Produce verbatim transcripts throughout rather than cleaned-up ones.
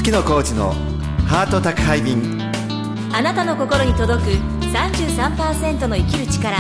月野浩二のハート宅配便。 あなたの心に届く さんじゅうさんパーセント の生きる力。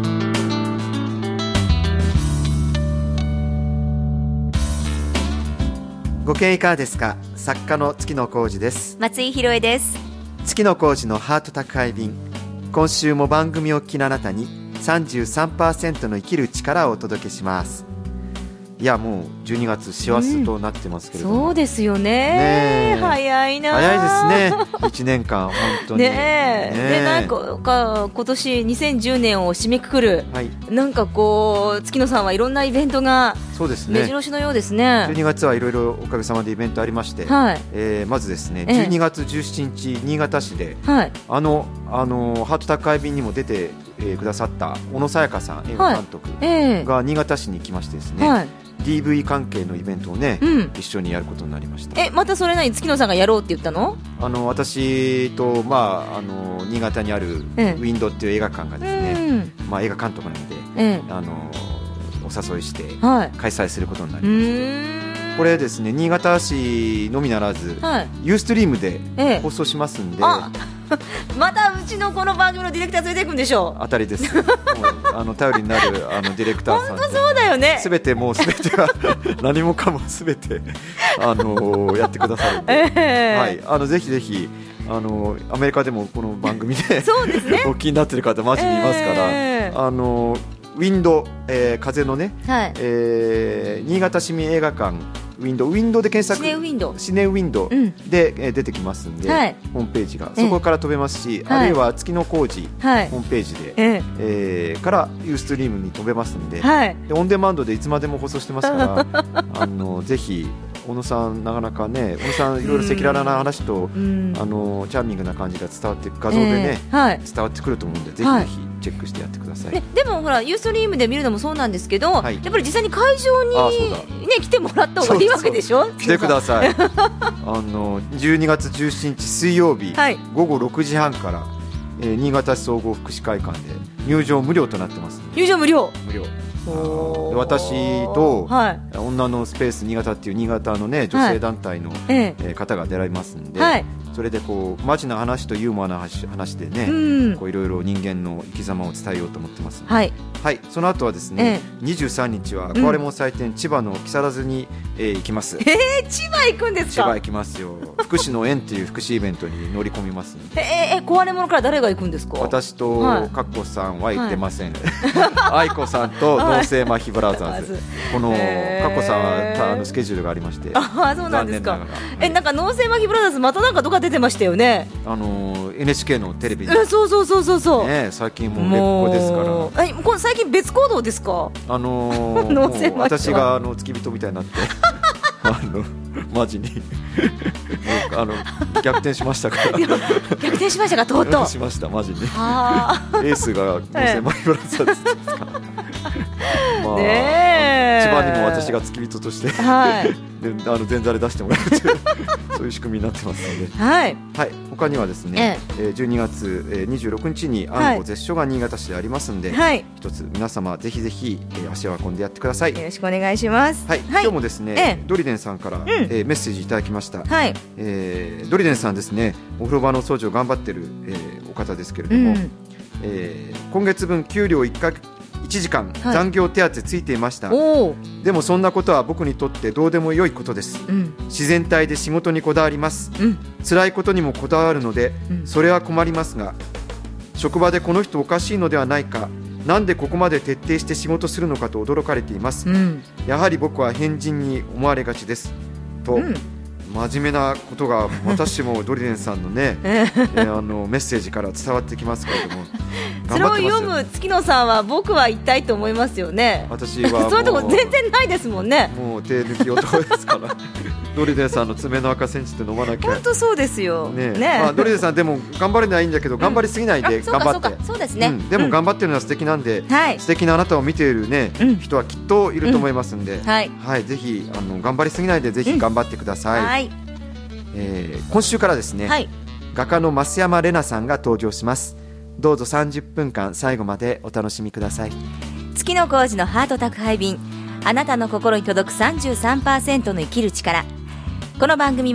ご経営いかがですか。作家の月野浩二です。 松井宏恵です。 月野浩二のハート宅配便。今週も番組をお聞きのあなたに さんじゅうさんパーセント の生きる力をお届けします。いやもうじゅうにがつ師走となってますけれども、 うん、そうですよ ね, ね早いな。 早いですね。いちねんかん本当にねねえでなんか今年にせんじゅうねんを締めくくる、はい、なんかこう月野さんはいろんなイベントがそうですね、目白押しのようですね。 じゅうにがつはいろいろおかげさまでイベントありまして、はい、えー、まずですねじゅうにがつじゅうしちにち新潟市で、はい、あのあのハート宅配便にも出て、えー、くださった小野さやかさん映画監督が新潟市に来ましてですね、はい、ディーブイ 関係のイベントをね、うん、一緒にやることになりました。 えまたそれ何月野さんがやろうって言ったの？ あの私と、まあ、あの新潟にあるウィンドっていう映画館がですね、うん、まあ、映画監督なので、うん、あのお誘いして開催することになりまして、はい、これですね新潟市のみならず、はい、ユーストリームで放送しますんで、ええまたうちのこの番組のディレクター連れていくんでしょう。 当たりです。もうあの頼りになるあのディレクターさん。 本当そうだよね。 すべてもうすべては何もかもすべてあのやってくださるんで、えーはい、あのぜひぜひあのアメリカでもこの番組でそうです、ね、お気になってる方マジにいますから、えー、あのウィンド、えー、風のね、はい、えー、新潟市民映画館ウィンドウィンドで検索シネウィンドシネウィンドで、うん、出てきますんで、はい、ホームページがそこから飛べますし、はい、あるいは月野浩二、はい、ホームページで、ええー、からユーストリームに飛べますんで、はい、でオンデマンドでいつまでも放送してますからあのぜひ小野さんなかなかね小野さんいろいろ赤裸々な話と、うん、あのチャーミングな感じが伝わって画像でね、えーはい、伝わってくると思うんでぜひぜひチェックしてやってください、ね、 でもほらユーストリームで見るのもそうなんですけど、はい、やっぱり実際に会場に、ね、来てもらった方がいいわけでしょ。 来てくださいあのじゅうにがつじゅうしちにち水曜日、はい、ごごろくじはんから、えー、新潟市総合福祉会館で入場無料となってます。 入場無料無料私と、はい、女のスペース新潟っていう新潟の、ね、女性団体の、はい、えー、方が出られますんで、はい、それでこうマジな話とユーモアな話でね、うん、こういろいろ人間の生き様を伝えようと思ってますので、はいはい、その後はですね、えー、にじゅうさんにちは壊れ物祭典、うん、千葉の木更津に、えー、行きます。 えー、千葉行くんですか？ 千葉行きますよ。福祉の縁っていう福祉イベントに乗り込みますのでえー、えー、壊れ物から誰が行くんですか？ 私と、はい、かっこさんは行ってません、はい、愛子さんと脳性麻痺ブラザーズ、はい、このかっこさんはあのスケジュールがありまして、 あそうなんですか。なえなんか脳性麻痺ブラザーズまたなんかどっか出てましたよね。 あの エヌエイチケー のテレビに、 えそうそうそうそうそう、 ね、最近もう別個ですから。 えこれ最近別行動ですか？ あのー、もう私があの付き人みたいになってあのマジにあの逆転しましたから逆転しましたかとうとうしましたマジにエースが脳性麻痺ブラザーズですかまあ、ね、千葉にも私が付き人として、はい、であの前座で出してもらうというそういう仕組みになってますので、はいはい、他にはですね、ええ、じゅうにがつにじゅうろくにちにあんこ絶唱が新潟市でありますので、はい、一つ皆様ぜひぜひ、えー、足を運んでやってください。 よろしくお願いします。 はいはい、今日もですね、ええ、ドリデンさんから、うん、えー、メッセージいただきました、はい、えー、ドリデンさんですねお風呂場の掃除を頑張っている、えー、お方ですけれども、うん、えー、今月分給料いっかいちじかん残業手当ついていました、はい、でもそんなことは僕にとってどうでもよいことです、うん、自然体で仕事にこだわります、うん、辛いことにもこだわるので、うん、それは困りますが職場でこの人おかしいのではないかなんでここまで徹底して仕事するのかと驚かれています、うん、やはり僕は変人に思われがちですと、うん、真面目なことが私もドリデンさんのね、えー、あのメッセージから伝わってきますけれどもそれを読む月野さんは僕は一体と思いますよね。 私はそういうとこ全然ないですもんね。 もう手抜き男ですからドリデンさんの爪の赤センチって飲まなきゃ。 本当そうですよ、ねね、 まあ、ドリデンさんでも頑張れないんだけど、うん、頑張りすぎないで頑張って、 そうですね、うん、 でも頑張ってるのは素敵なんで、うん、素敵なあなたを見ている、ね、うん、人はきっといると思いますんで、うん、はいはい、ぜひあの頑張りすぎないでぜひ頑張ってください、うん、はい、えー、今週からですね、はい、画家の増山玲奈さんが登場します。どうぞさんじゅっぷんかん最後までお楽しみください。 月野浩二のハート宅配便、あなたの心に届く さんじゅうさんパーセント の生きる力。この番組は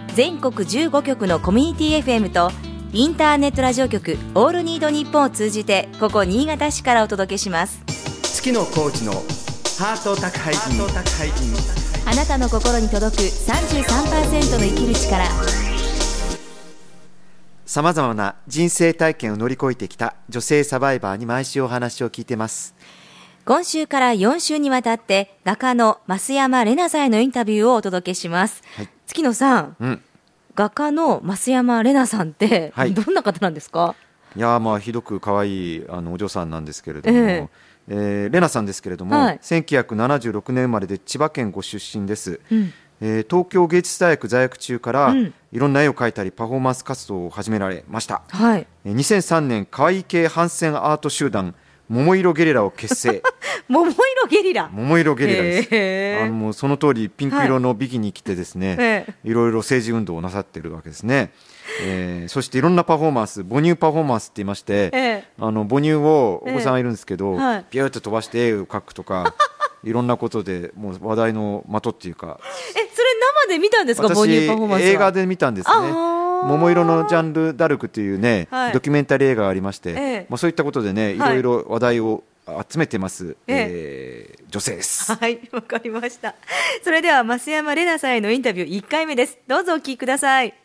全国じゅうごきょくのコミュニティ エフエム とインターネットラジオ局オールニードニッポンを通じてここ新潟市からお届けします。 月野コーチのハート宅配便。 あなたの心に届く さんじゅうさんパーセント の生きる力。 さまざまな人生体験を乗り越えてきた女性サバイバーに毎週お話を聞いてます。 今週からよん週にわたって画家の増山玲奈さんへのインタビューをお届けします、はい、月野さん、うん、画家の増山玲奈さんって、はい、どんな方なんですか？ いやまあひどく可愛いあのお嬢さんなんですけれども、えーえー、玲奈さんですけれども、はい、せんきゅうひゃくななじゅうろくねん生まれで千葉県ご出身です、うんえー、東京芸術大学在学中から、うん、いろんな絵を描いたりパフォーマンス活動を始められました、はいえー、にせんさんねん可愛い系反戦アート集団桃色ゲリラを結成桃色ゲリラ桃色ゲリラです。あのもうその通りピンク色のビキニ着てですね、はい、いろいろ政治運動をなさっているわけですね、えー、そしていろんなパフォーマンス母乳パフォーマンスって言いまして、えー、あの母乳をお子さんがいるんですけど、えーはい、ビューッと飛ばして絵を描くとかいろんなことでもう話題の的っていうかえそれ生で見たんですか？母乳パフォーマンスは映画で見たんですね。桃色のジャンルダルクというね、はい、ドキュメンタリー映画がありまして、ええまあ、そういったことでねいろいろ話題を集めてます、えええー、女性です。 はい、わかりました。それでは増山玲奈さんへのインタビューいっかいめです。どうぞお聞きください。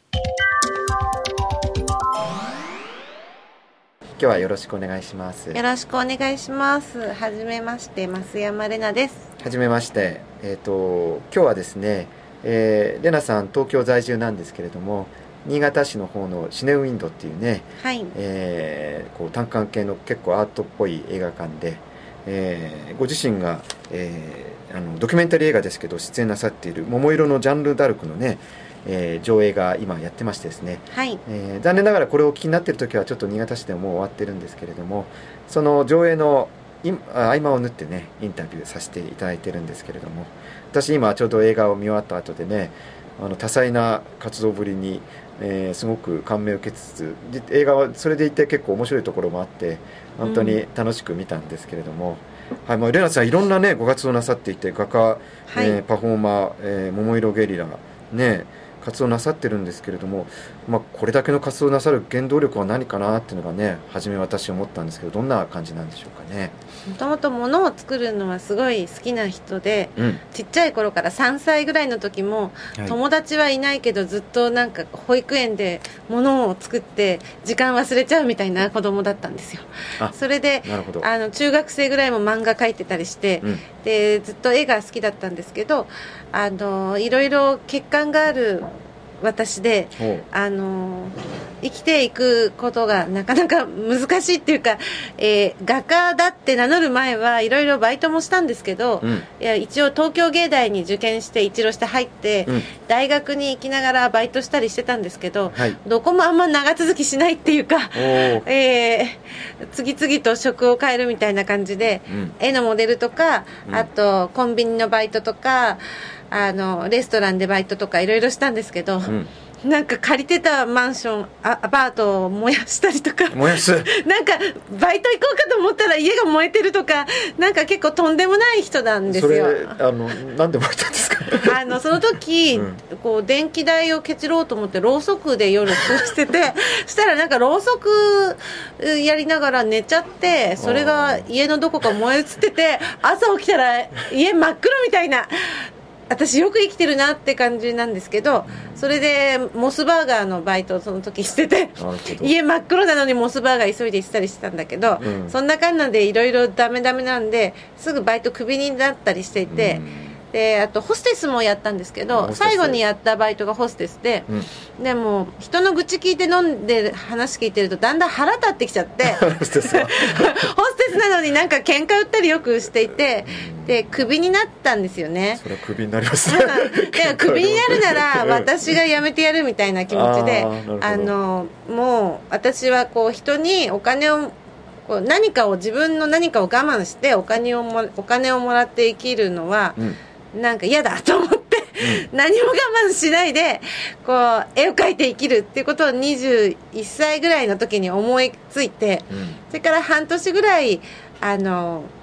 今日はよろしくお願いします。 よろしくお願いします。はじめまして増山玲奈です。 はじめまして、えーと、今日はですね、えー、玲奈さん東京在住なんですけれども新潟市の方のシネウィンドっていうね、はいえー、こう単館系の結構アートっぽい映画館で、えー、ご自身が、えー、あのドキュメンタリー映画ですけど出演なさっている桃色のジャンルダルクのね、えー、上映が今やってましてですね、はいえー、残念ながらこれをお聞きになっている時はちょっと新潟市でももう終わってるんですけれどもその上映の合間を縫ってねインタビューさせていただいてるんですけれども私今ちょうど映画を見終わった後でねあの多彩な活動ぶりにえー、すごく感銘を受けつつ映画はそれでいて結構面白いところもあって本当に楽しく見たんですけれども、うんはいまあ、玲奈さんいろんな、ね、ご活動なさっていて画家、はいえー、パフォーマー、えー、桃色ゲリラ、ね、活動なさってるんですけれども、まあ、これだけの活動なさる原動力は何かなっていうのがね初め私思ったんですけどどんな感じなんでしょうかね。 もともと物を作るのはすごい好きな人で、うん、ちっちゃい頃からさんさいぐらいの時も、はい、友達はいないけどずっとなんか保育園で物を作って時間忘れちゃうみたいな子供だったんですよ。それであの中学生ぐらいも漫画描いてたりして、うん、でずっと絵が好きだったんですけどあのいろいろ欠陥がある私であの生きていくことがなかなか難しいっていうか、えー、画家だって名乗る前はいろいろバイトもしたんですけど、うん、いや一応東京芸大に受験して一浪して入って、うん、大学に行きながらバイトしたりしてたんですけど、はい、どこもあんま長続きしないっていうか、えー、次々と職を変えるみたいな感じで、うん、絵のモデルとか、うん、あとコンビニのバイトとかあのレストランでバイトとかいろいろしたんですけど、うんなんか借りてたマンションアパートを燃やしたりとか燃やすなんかバイト行こうかと思ったら家が燃えてるとかなんか結構とんでもない人なんですよ。 それあのなんで燃えたんですかあのその時、うん、こう電気代をケチろうと思ってろうそくで夜過ごしててそしたらなんかろうそくやりながら寝ちゃってそれが家のどこか燃え移ってて朝起きたら家真っ黒みたいな私よく生きてるなって感じなんですけどそれでモスバーガーのバイトをその時してて家真っ黒なのにモスバーガー急いで行ったりしてたんだけど、うん、そんな感じでいろいろダメダメなんですぐバイトクビになったりしていて、うんであとホステスもやったんですけど最後にやったバイトがホステスで、うん、でも人の愚痴聞いて飲んで話聞いてるとだんだん腹立ってきちゃってホステスホステスなのになんか喧嘩売ったりよくしていてでクビになったんですよね。 それはクビになりますねでクビになるなら私が辞めてやるみたいな気持ちであのもう私はこう人にお金をこう何かを自分の何かを我慢してお金をもお金をもらって生きるのは、うんなんか嫌だと思って、うん、何も我慢しないでこう絵を描いて生きるっていうことをにじゅういっさいぐらいの時に思いついて、うん、それから半年ぐらいあの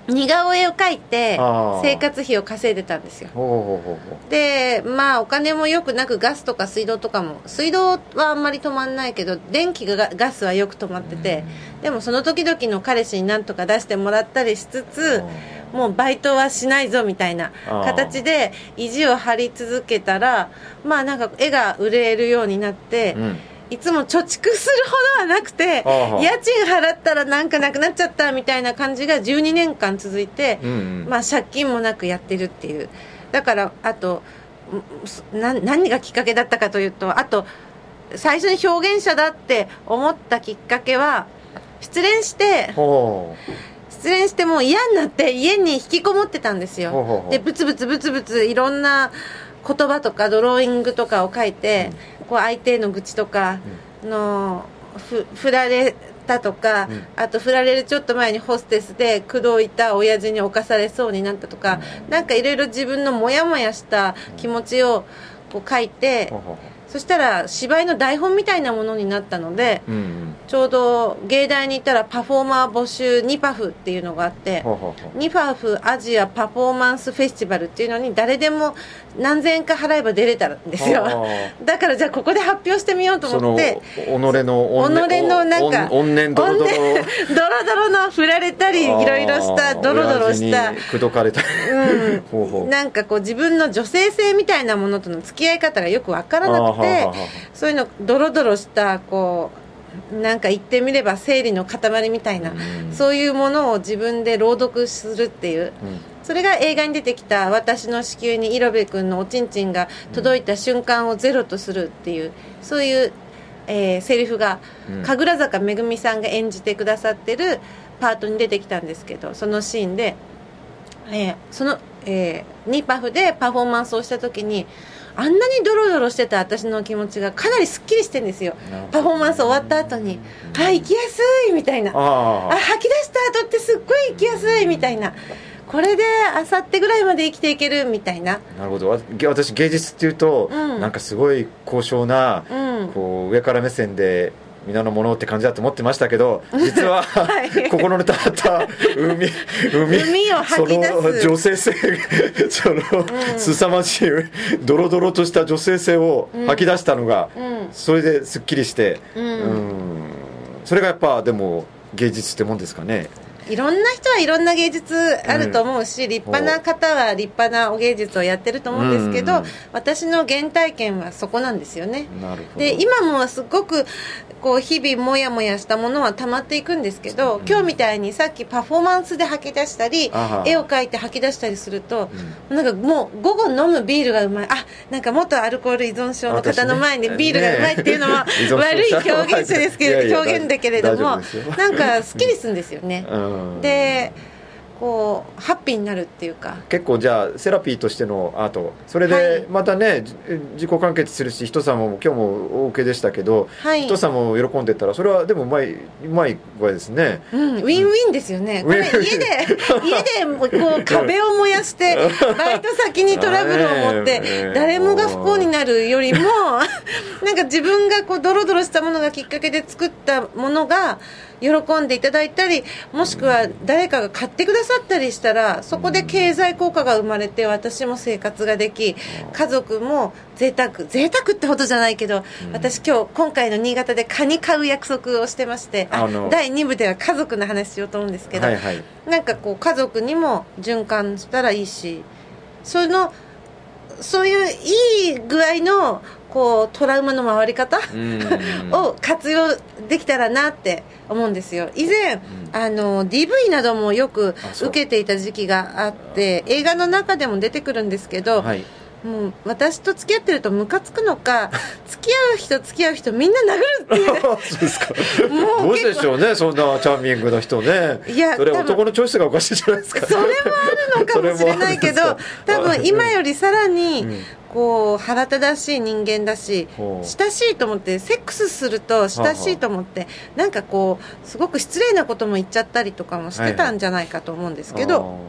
似顔絵を描いて生活費を稼いでたんですよ。でまあお金もよくなく、ガスとか水道とかも、水道はあんまり止まんないけど電気がガスはよく止まってて、でもその時々の彼氏になんとか出してもらったりしつつ、もうバイトはしないぞみたいな形で意地を張り続けたら、まあなんか絵が売れるようになって、うん、いつも貯蓄するほどはなくて、家賃払ったらなんかなくなっちゃったみたいな感じがじゅうにねんかん続いて、うんうん、まあ借金もなくやってるっていう。だからあとな何がきっかけだったかというと、あと最初に表現者だって思ったきっかけは、失恋して失恋してもう嫌になって家に引きこもってたんですよ。ほうほうほう。でブツブツブツブツいろんな言葉とかドローイングとかを書いて、うん、こう相手の愚痴とかの、うん、ふ振られたとか、うん、あと振られるちょっと前にホステスで口説いた親父に侵されそうになったとか、うん、なんかいろいろ自分のモヤモヤした気持ちをこう書いて、うん、そしたら芝居の台本みたいなものになったので、うんうん、ちょうど芸大に行ったらパフォーマー募集ニパフっていうのがあって、ほうほうほう、ニパフアジアパフォーマンスフェスティバルっていうのに誰でも何千円か払えば出れたんですよ。だからじゃあここで発表してみようと思って、 己の己のなんか怨念ドロドロドロドロの振られたりいろいろしたドロドロした口説かれたり、 うん、ほうほう、なんかこう自分の女性性みたいなものとの付き合い方がよく分からなくて、そういうのドロドロしたこうなんか言ってみれば生理の塊みたいな、うん、そういうものを自分で朗読するっていう、うん、それが映画に出てきた私の子宮にイロベ君のおちんちんが届いた瞬間をゼロとするっていう、そういう、えー、セリフが、うん、神楽坂めぐみさんが演じてくださってるパートに出てきたんですけど、そのシーンで、えー、その、えー、ニパフでパフォーマンスをした時にあんなにドロドロしてた私の気持ちがかなりすっきりしてるんですよ。パフォーマンス終わった後に、あ、行きやすいみたいな、ああ吐き出した後ってすっごい行きやすいみたいな、これであさってぐらいまで生きていけるみたいな。 なるほど。私芸術っていうと、うん、なんかすごい高尚な、うん、こう上から目線で皆のものって感じだと思ってましたけど、実は、はい、心のたまった海海海を吐き出すその女性性その、うん、凄まじいドロドロとした女性性を吐き出したのが、うん、それですっきりして、うん、うんそれがやっぱでも芸術ってもんですかね。 いろんな人はいろんな芸術あると思うし、うん、立派な方は立派なお芸術をやってると思うんですけど、うん、私の原体験はそこなんですよね。 なるほど。 で今もすごくこう日々もやもやしたものは溜まっていくんですけど、うん、今日みたいにさっきパフォーマンスで吐き出したり絵を描いて吐き出したりすると、うん、なんかもう午後飲むビールがうまい、あ、なんか元アルコール依存症の方の前にビールがうまいっていうのは、ね、悪い表現者ですけどいやいや表現だけれどもなんかすっきりするんですよね。うんでこうハッピーになるっていうか、 結構じゃあセラピーとしてのアート、それでまたね、はい、自己完結するし、人様も今日も OK でしたけど、はい、人様も喜んでたらそれはでもうまいうまい具合ですね、 うん、ウィンウィンですよね。これ家で家でこう壁を燃やしてバイト先にトラブルを持って誰もが不幸になるよりもなんか自分がこうドロドロしたものがきっかけで作ったものが喜んでいただいたり、もしくは誰かが買ってくださったりしたら、そこで経済効果が生まれて私も生活ができ、家族も贅沢贅沢ってほどじゃないけど、私今日今回の新潟でカニ買う約束をしてまして、あだいに部では家族の話しようと思うんですけど、はいはい、なんかこう家族にも循環したらいいし、そのそういういい具合のこうトラウマの回り方を活用できたらなって思うんですよ。以前、うん、あの ディーブイ などもよく受けていた時期があって、映画の中でも出てくるんですけど、はい、もう私と付き合ってるとムカつくのか付き合う人付き合う人みんな殴るっていうそうですか。もうどうでしょうね、そんなチャーミングな人ね。いや、それ男のチョイスがおかしいじゃないですか。 それもあるのかもしれないけど多分今よりさらに、うん、こう腹立たしい人間だし、親しいと思ってセックスすると親しいと思ってなんかこうすごく失礼なことも言っちゃったりとかもしてたんじゃないかと思うんですけど、はいはい、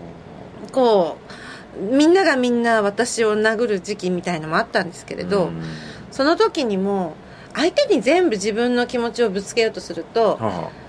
こうみんながみんな私を殴る時期みたいのもあったんですけれど、その時にも相手に全部自分の気持ちをぶつけようとすると、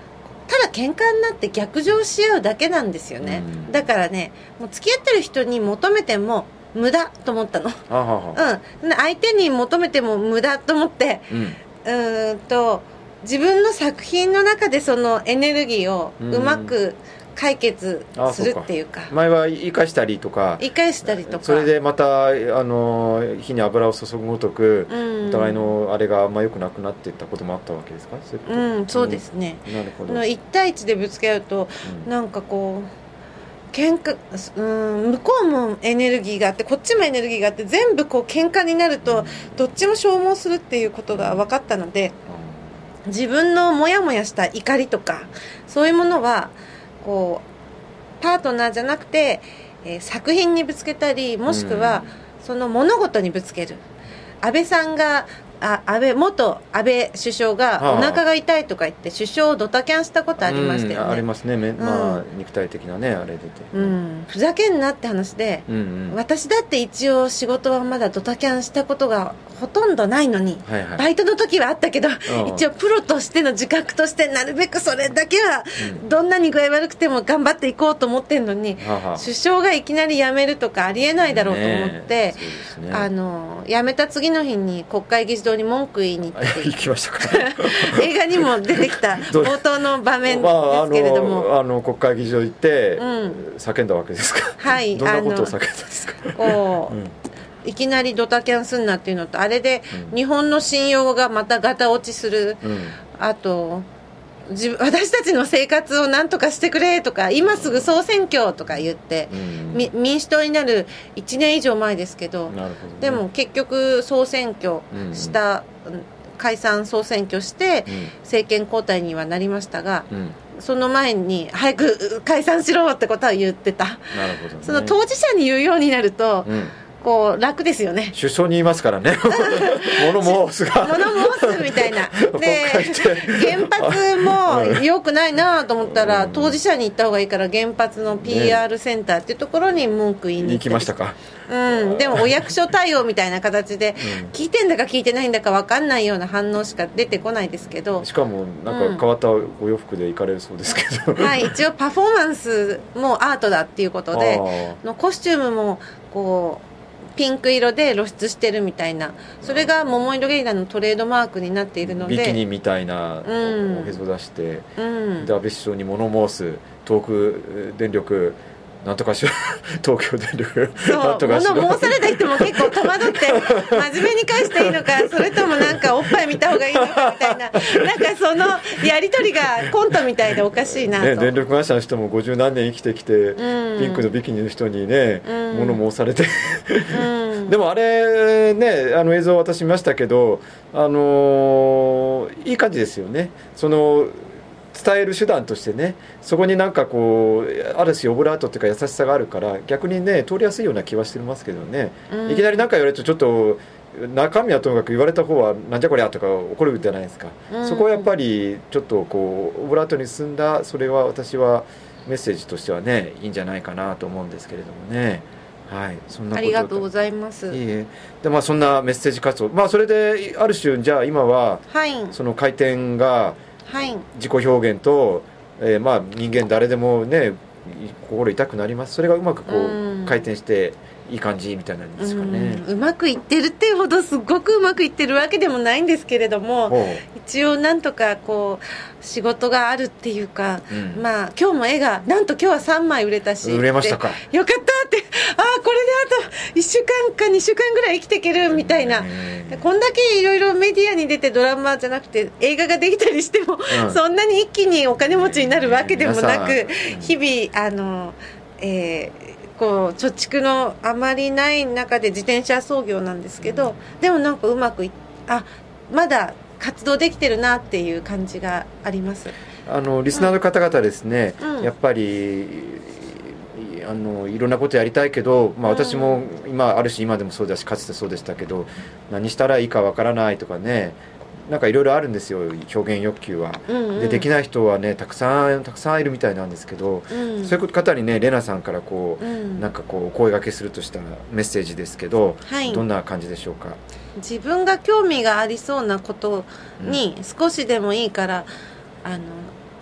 ただ喧嘩になって逆上し合うだけなんですよね、うん、だからねもう付き合ってる人に求めても無駄と思ったの。 ははは、 うん、相手に求めても無駄と思って、うん、うーんと自分の作品の中でそのエネルギーをうまく解決するっていうか、 うん、前は生かしたりとか生かしたりとかそれでまたあの火に油を注ぐごとく、うん、お互いのあれがあんま良くなくなっていったこともあったわけですか？そういうこと、 うん、そうですね、 うん、なるほど。 いち対いちでぶつけ合うと、うん、なんかこう喧嘩、うん、向こうもエネルギーがあってこっちもエネルギーがあって全部こう喧嘩になると、うん、どっちも消耗するっていうことが分かったので、うん、自分のモヤモヤした怒りとかそういうものはこうパートナーじゃなくて、えー、作品にぶつけたりもしくはその物事にぶつける。安倍さんがあ安倍元安倍首相がお腹が痛いとか言って首相をドタキャンしたことありましたよね、 うん、ありますね、うん、まあ、肉体的なねあれ出て、 うん、ふざけんなって話で、うんうん、私だって一応仕事はまだドタキャンしたことがほとんどないのに、はいはい、バイトの時はあったけど、一応プロとしての自覚としてなるべくそれだけは、うん、どんなに具合悪くても頑張っていこうと思ってるのに、はは首相がいきなり辞めるとかありえないだろうと思って、ねね、あの辞めた次の日に国会議事堂に文句言いに行って行きましたか映画にも出てきた冒頭の場面ですけれども、 まあ、あのあの国会議事堂行って、うん、叫んだわけですか？ はい、 どんなことを叫んだんですか？ こう、うんいきなりドタキャンすんなっていうのとあれで日本の信用がまたガタ落ちする、うん、あと自分私たちの生活をなんとかしてくれとか今すぐ総選挙とか言って、うん、民主党になるいちねん以上前ですけど、なるほどね、でも結局総選挙した、うん、解散総選挙して政権交代にはなりましたが、うん、その前に早く解散しろってことは言ってた。なるほどね、その当事者に言うようになると、うんこう楽ですよね。 首相に言いますからね物申すが物申すみたいなで原発も良くないなと思ったら、うん、当事者に行った方がいいから原発の ピーアール センターっていうところに文句言いに行きましたか？ うん、でもお役所対応みたいな形で、うん、聞いてんだか聞いてないんだか分かんないような反応しか出てこないですけど、 しかもなんか変わったお洋服で行かれるそうですけど、 うん、はい一応パフォーマンスもアートだっていうことでのコスチュームもこうピンク色で露出してるみたいな、それが桃色ゲリラのトレードマークになっているのでビキニみたいなおへそ出して、うん、で安倍首相に物申す東北電力なんとかしろ東京電力なんとかしろ物申された人も結構戸惑って真面目に返していいのかそれともなんかおっぱい見た方がいいのかみたいななんかそのやり取りがコントみたいでおかしいなと、 ね、電力会社の人もごじゅう何年生きてきて、うん、ピンクのビキニの人にね、うん、物申されてうん、でもあれねあの映像私見ましたけど、あのー、いい感じですよね。その伝える手段としてね、そこになんかこうある種オブラートっていうか優しさがあるから逆にね通りやすいような気はしてますけどね、うん、いきなり何か言われるとちょっと中身はともかく言われた方はなんじゃこりゃとか怒るじゃないですか、うん、そこはやっぱりちょっとこうオブラートに進んだそれは私はメッセージとしてはねいいんじゃないかなと思うんですけれどもね。はい、そんなことありがとうございます。 いいえで、まあ、そんなメッセージ活動、まあ、それである種じゃあ今は、はい、その回転が自己表現と、えー、まあ人間誰でもね心痛くなります。それがうまくこう、うん、回転していい感じみたいなんですかね。 うん、うまくいってるっていうほどすごくうまくいってるわけでもないんですけれども、一応なんとかこう仕事があるっていうか、うん、まあ今日も絵がなんと今日はさんまい売れたし、 売れましたか。 よかったって、ああこれであといっしゅうかんかにしゅうかんぐらい生きていけるみたいな、こんだけいろいろメディアに出てドラマじゃなくて映画ができたりしても、うん、そんなに一気にお金持ちになるわけでもなく、日々あの、えーこう貯蓄のあまりない中で自転車操業なんですけど、でもなんかうまくいあまだ活動できてるなっていう感じがあります。 あのリスナーの方々ですね、うん、やっぱりあのいろんなことやりたいけど、まあ、私も今あるし今でもそうだしかつてそうでしたけど何したらいいかわからないとかね、なんかいろいろあるんですよ表現欲求は、うんうん、でできない人はねたくさんたくさんいるみたいなんですけど、うん、そういう方にねレナさんからこう、うん、なんかこうお声掛けするとしたメッセージですけど、はい、どんな感じでしょうか。 自分が興味がありそうなことに少しでもいいから、うん、あの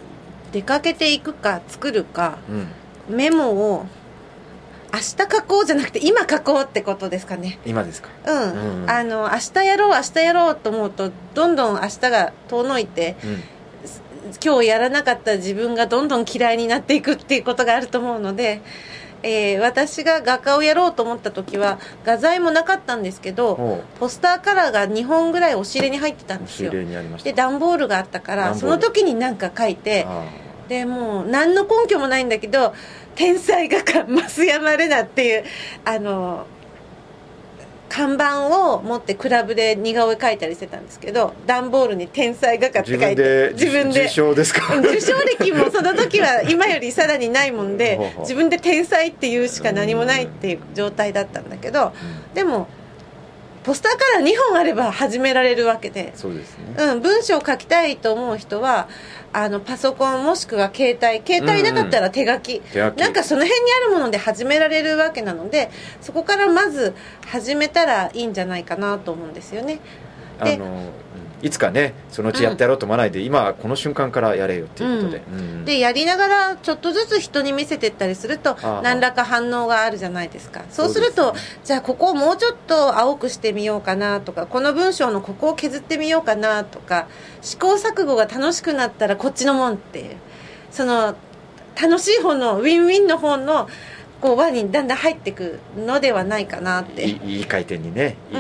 出かけていくか作るか、うん、メモを明日書こうじゃなくて今書こうってことですかね。 今ですか。 うん、うんうん、あの明日やろう明日やろうと思うとどんどん明日が遠のいて、うん、今日やらなかった自分がどんどん嫌いになっていくっていうことがあると思うので、えー、私が画家をやろうと思った時は画材もなかったんですけど、ポスターカラーがにほんぐらい押し入れに入ってたんですよ。 押し入れにありました。 で段ボールがあったからその時に何か書いて、でもう何の根拠もないんだけど天才画家増山玲奈っていうあの看板を持ってクラブで似顔絵描いたりしてたんですけど、段ボールに天才画家って書いて自分で受賞ですか。 受賞歴もその時は今よりさらにないもんで自分で天才っていうしか何もないっていう状態だったんだけど、でもポスターカラーにほんあれば始められるわけで、 そうですね、 うん、文章を書きたいと思う人はあのパソコンもしくは携帯携帯なかったら手書き、うんうん、なんかその辺にあるもので始められるわけなので、そこからまず始めたらいいんじゃないかなと思うんですよね。であのいつかねそのうちやってやろうと思わないで、うん、今この瞬間からやれよっていうことで、 うんうん、でやりながらちょっとずつ人に見せていったりすると何らか反応があるじゃないですか。そうすると、ね、じゃあここをもうちょっと青くしてみようかなとか、この文章のここを削ってみようかなとか、試行錯誤が楽しくなったらこっちのもんっていう、その楽しい方のウィンウィンの方のこう輪にだんだん入っていくのではないかなって。 いい, いい回転にね、うん、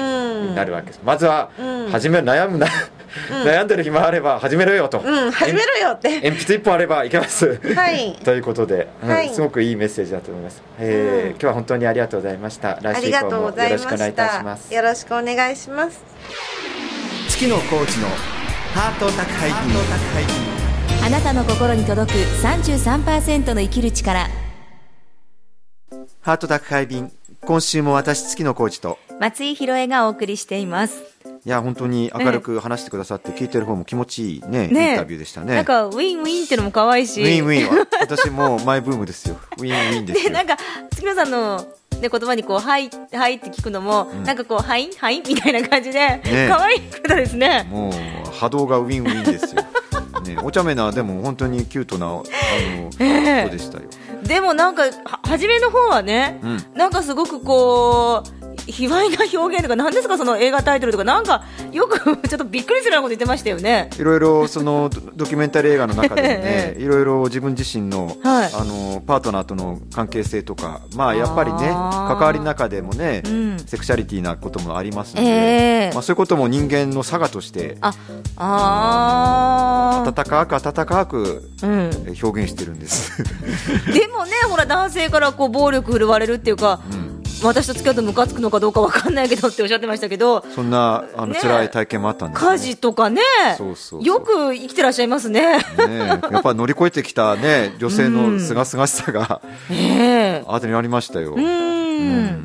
なるわけです。まずは始める、悩むな、うん、悩んでる暇あれば始めろよと、 うん、始めろよって鉛筆一本あればいけます、 はい、 ということで、うん、 はい、 すごくいいメッセージだと思います、えーうん、今日は本当にありがとうございました。来週以降もよろしくお願いいたします。 よろしくお願いします。 月野コーチのハート宅配便。 あなたの心に届く さんじゅうさんパーセント の生きる力。 ハート宅配便、今週も私月野コーチと松井宏恵がお送りしています。 いや本当に明るく話してくださって、聞いてる方も気持ちいいね、ねインタビューでしたね。 なんかウィンウィンってのも可愛いし、 ウィンウィン私もうマイブームですよ。ウィンウィンですよ。 でなんか月野さんので言葉にこうはいはいって聞くのも、うん、なんかこうはいはいみたいな感じで、ね、可愛い方ですね。 もう波動がウィンウィンですよ。ね、お茶目なでも本当にキュートなあの、えー、人でしたよ。でもなんか初めの方はね、うん、なんかすごくこう卑猥な表現とか、何ですかその映画タイトルとか、なんかよくちょっとびっくりするようなこと言ってましたよね。 いろいろそのドキュメンタリー映画の中でもねいろいろ自分自身の、はい、あのパートナーとの関係性とか、まあやっぱりね関わりの中でもね、うん、セクシャリティなこともありますので、えーまあ、そういうことも人間の差がとしてああ温かく温かく、うん、表現してるんですでもねほら男性からこう暴力振るわれるっていうか、うん私と付き合うとムカつくのかどうか分かんないけどっておっしゃってましたけど、 そんなあの、ね、辛い体験もあったんですね。 家事とかね、そうそうそうよく生きてらっしゃいますね。ねやっぱり乗り越えてきた、ね、女性のすがすがしさが、うん、えー、後にありましたよ。うんうん、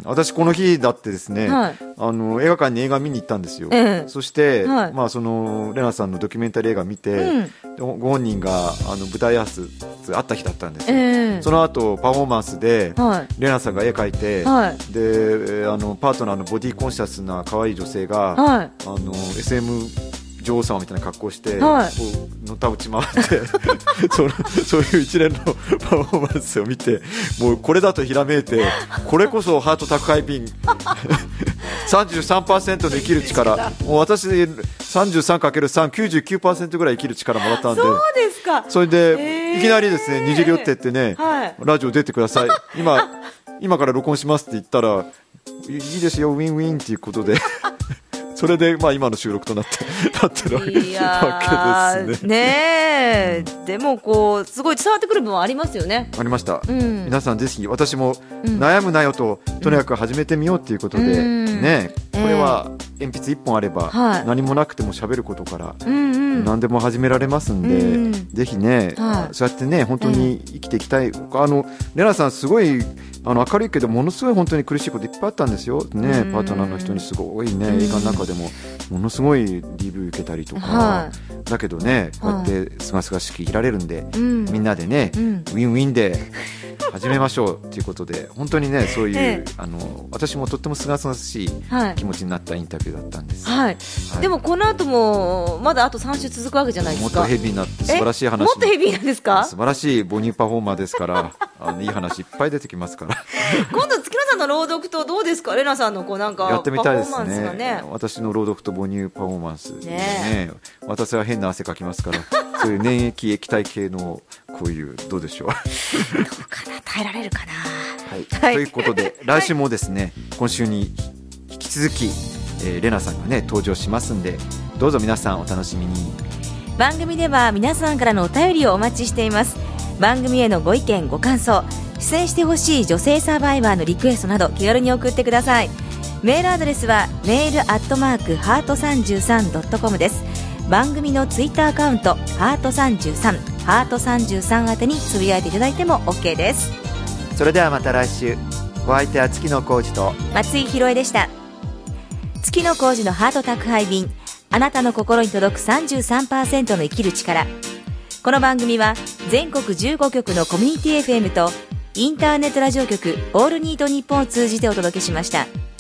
私この日だってですね、はい、あの映画館に映画見に行ったんですよ、えー、そして、はいまあ、そのレナさんのドキュメンタリー映画見て、うん、ご本人があの舞台挨拶あった日だったんですよ、えー、その後パフォーマンスで、はい、レナさんが絵描いて、はい、であのパートナーのボディコンシャスな可愛い女性が、はい、あの エスエム 女王様みたいな格好して、はい、こうのたうち回ってそ, そういう一連のパフォーマンスを見て、もうこれだとひらめいて、これこそハート宅配便さんじゅうさんパーセント の生きる力、もう私 さんじゅうさんかけるさん、きゅうじゅうきゅうパーセント ぐらい生きる力もらったんで、 そうですか。 それで、えー、いきなりですね、にじり寄ってってね、はい、ラジオ出てください、今今から録音しますって言ったら、いいですよウィンウィンっていうことでそれで、まあ、今の収録となってなってるわけですね。 ねえ、うん、でもこうすごい伝わってくる部分はありますよね。 ありました、うん、皆さんぜひ私も悩むなよと、うん、とにかく始めてみようということで、うん、ね、これは鉛筆いっぽんあれば、はい、何もなくても喋ることから何でも始められますんで、うん、ぜひね、はい、そうやってね本当に生きていきたい、うん、あのレナさんすごいあの明るいけどものすごい本当に苦しいこといっぱいあったんですよ、ね、パートナーの人にすごいね映画の中でもものすごい ディーブイ 受けたりとか、はい、だけどねこうやってすがすがしく生きられるんで、うん、みんなでね、うん、ウィンウィンで始めましょうということで本当にねそういう、ええ、あの私もとってもすがすがしい気持ちになったインタビューだったんです、 はいはい、でもこの後もまだあとさん週続くわけじゃないですか。 もっとヘビーになって素晴らしい話ももっとヘビーなんですか。 素晴らしい母乳パフォーマーですからあのいい話いっぱい出てきますから今度月野さんの朗読とどうですか。レナさんのこうなんかやってみたいですね。 パフォーマンスがね私の朗読と母乳パフォーマンス、ねね、私は変な汗かきますからそういう粘液液体系のこういうどうでしょうどうかな耐えられるかな、 はいはい、ということで来週もですね、はい、今週に引き続き、えー、レナさんがね登場しますんでどうぞ皆さんお楽しみに。 番組では皆さんからのお便りをお待ちしています。番組へのご意見ご感想出演してほしい女性サバイバーのリクエストなど気軽に送ってください。メールアドレスはメールアットマークハートさんじゅうさんドットコムです。番組のツイッターアカウントハートさんじゅうさんハートさんじゅうさん宛てにつぶやいていただいても OK です。 それではまた来週。お相手は月野浩二と松井宏恵でした。月野浩二のハート宅配便、あなたの心に届く さんじゅうさんパーセント の生きる力。この番組は全国じゅうご局のコミュニティ エフエム とインターネットラジオ局オールニートニッポンを通じてお届けしました。